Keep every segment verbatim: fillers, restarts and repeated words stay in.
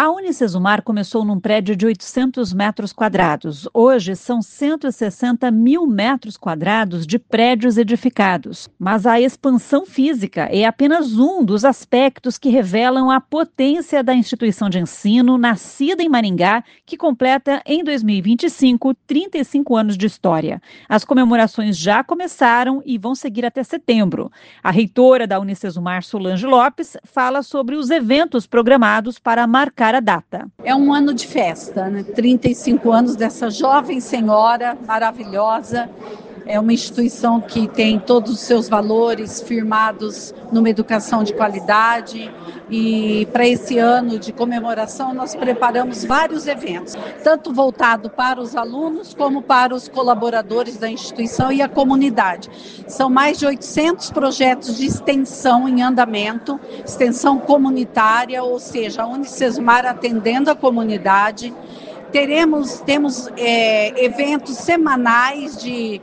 A Unicesumar começou num prédio de oitocentos metros quadrados. Hoje são cento e sessenta mil metros quadrados de prédios edificados. Mas a expansão física é apenas um dos aspectos que revelam a potência da instituição de ensino nascida em Maringá, que completa em dois mil e vinte e cinco trinta e cinco anos de história. As comemorações já começaram e vão seguir até setembro. A reitora da Unicesumar, Solange Lopes, fala sobre os eventos programados para marcar a data. É um ano de festa, né? trinta e cinco anos dessa jovem senhora maravilhosa. É uma instituição que tem todos os seus valores firmados numa educação de qualidade, e para esse ano de comemoração nós preparamos vários eventos, tanto voltado para os alunos como para os colaboradores da instituição e a comunidade. São mais de oitocentos projetos de extensão em andamento, extensão comunitária, ou seja, a Unicesumar atendendo a comunidade. Teremos, temos é, eventos semanais de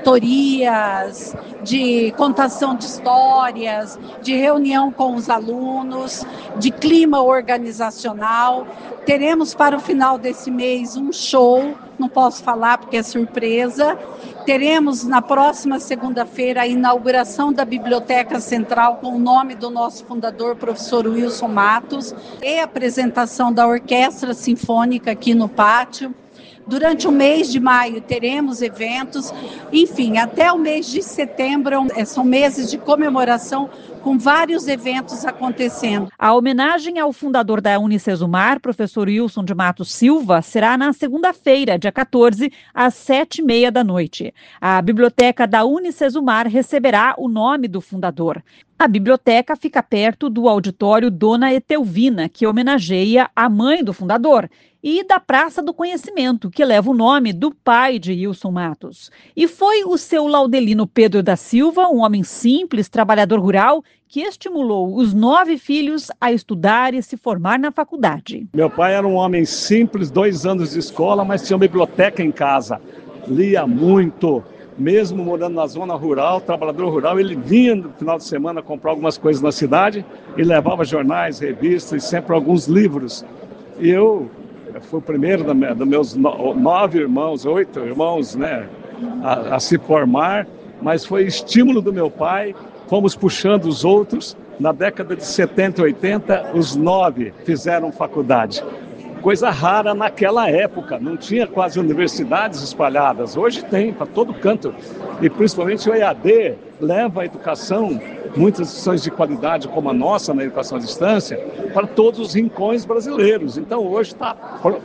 cantorias, de contação de histórias, de reunião com os alunos, de clima organizacional. Teremos para o final desse mês um show, não posso falar porque é surpresa. Teremos na próxima segunda-feira a inauguração da Biblioteca Central com o nome do nosso fundador, professor Wilson Matos, e a apresentação da Orquestra Sinfônica aqui no pátio. Durante o mês de maio teremos eventos, enfim, até o mês de setembro são meses de comemoração com vários eventos acontecendo. A homenagem ao fundador da Unicesumar, professor Wilson de Matos Silva, será na segunda-feira, dia quatorze, às sete e meia da noite. A biblioteca da Unicesumar receberá o nome do fundador. A biblioteca fica perto do auditório Dona Etelvina, que homenageia a mãe do fundador, e da Praça do Conhecimento, que leva o nome do pai de Wilson Matos. E foi o seu Laudelino Pedro da Silva, um homem simples, trabalhador rural, que estimulou os nove filhos a estudar e se formar na faculdade. Meu pai era um homem simples, dois anos de escola, mas tinha uma biblioteca em casa. Lia muito, mesmo morando na zona rural, trabalhador rural, ele vinha no final de semana comprar algumas coisas na cidade e levava jornais, revistas e sempre alguns livros. E eu... fui o primeiro dos meus nove irmãos, oito irmãos, né, a, a se formar, mas foi estímulo do meu pai, fomos puxando os outros. Na década de setenta e oitenta, os nove fizeram faculdade. Coisa rara naquela época, não tinha quase universidades espalhadas, hoje tem para todo canto. E principalmente o E A D leva a educação, muitas instituições de qualidade como a nossa na educação à distância, para todos os rincões brasileiros. Então hoje está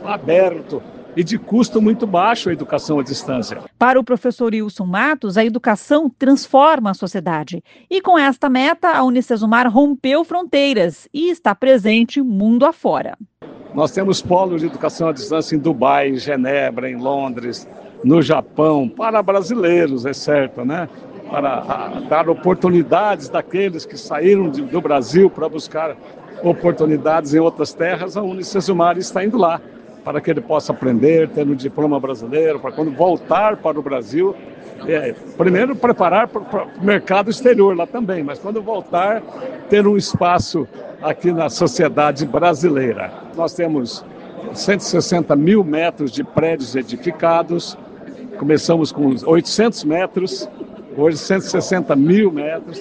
aberto e de custo muito baixo a educação à distância. Para o professor Wilson Matos, a educação transforma a sociedade. E com esta meta, a Unicesumar rompeu fronteiras e está presente mundo afora. Nós temos polos de educação à distância em Dubai, em Genebra, em Londres, no Japão, para brasileiros, é certo, né? Para a, dar oportunidades daqueles que saíram de, do Brasil para buscar oportunidades em outras terras. A Unicesumar está indo lá, para que ele possa aprender, ter um diploma brasileiro, para quando voltar para o Brasil, é, primeiro preparar para o mercado exterior lá também, mas quando voltar, ter um espaço aqui na sociedade brasileira. Nós temos cento e sessenta mil metros de prédios edificados, começamos com oitocentos metros, hoje cento e sessenta mil metros.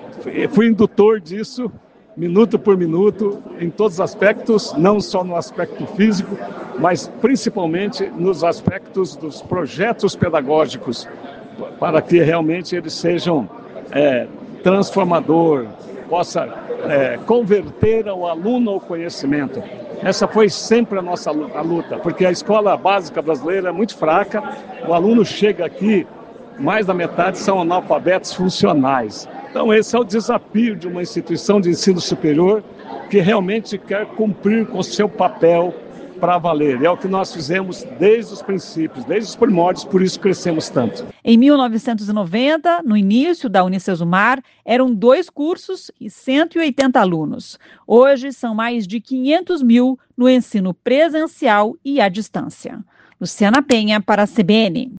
Fui indutor disso, minuto por minuto, em todos os aspectos, não só no aspecto físico, mas principalmente nos aspectos dos projetos pedagógicos, para que realmente eles sejam é, transformador, possa é, converter o aluno ao conhecimento. Essa foi sempre a nossa luta, porque a escola básica brasileira é muito fraca, o aluno chega aqui, mais da metade são analfabetos funcionais. Então esse é o desafio de uma instituição de ensino superior que realmente quer cumprir com o seu papel para valer. É o que nós fizemos desde os princípios, desde os primórdios, por isso crescemos tanto. Em mil novecentos e noventa, no início da Unicesumar, eram dois cursos e cento e oitenta alunos. Hoje são mais de quinhentos mil no ensino presencial e à distância. Luciana Penha para a C B N.